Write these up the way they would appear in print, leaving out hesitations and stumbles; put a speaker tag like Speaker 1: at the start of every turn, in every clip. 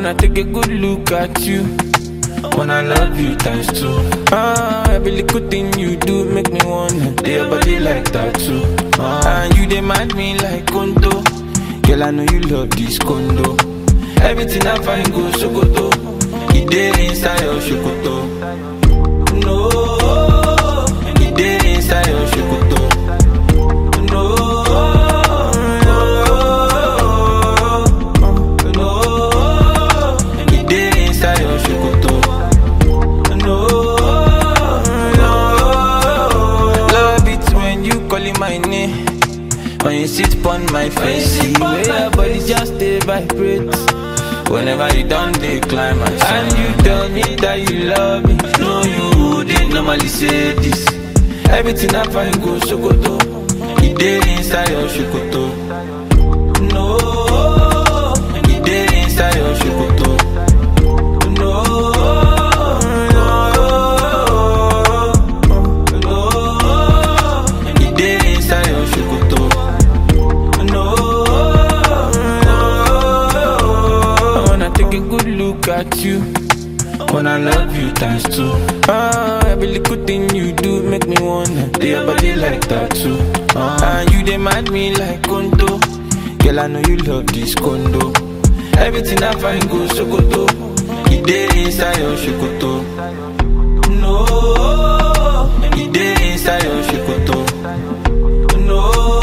Speaker 1: wanna take a good look at you. Wanna love you times two. Every little thing you do make me wanna do your body like that too. And you demand me like condo. Girl, I know you love this condo. Everything I find goes Sokoto. It dey inside your Sokoto. No, it dey inside your Sokoto. No, it dey inside your Sokoto. Love it when you calling my name, when you sit upon my face. See where your body just stay vibrate. Whenever you done the climax, and you tell me that you love me. No, you didn't normally say this. Everything I find goes Sokoto. It dey inside your Sokoto. No, it dey inside your Sokoto. No, it dey inside your Sokoto. Take a good look at you. Wanna love you times two. Every little thing you do make me wanna do your body like that too. And you demand me like condo. Girl, I know you love this condo. Everything I find goes Sokoto. It dey inside your Sokoto. No, it dey inside your Sokoto. No.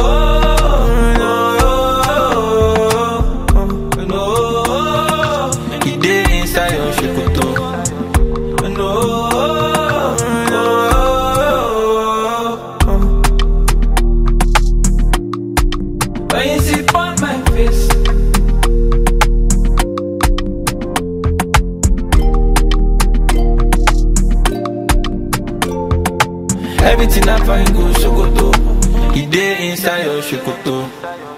Speaker 1: When you sit on my face, everything I find goes Sokoto. It dey inside your Sokoto.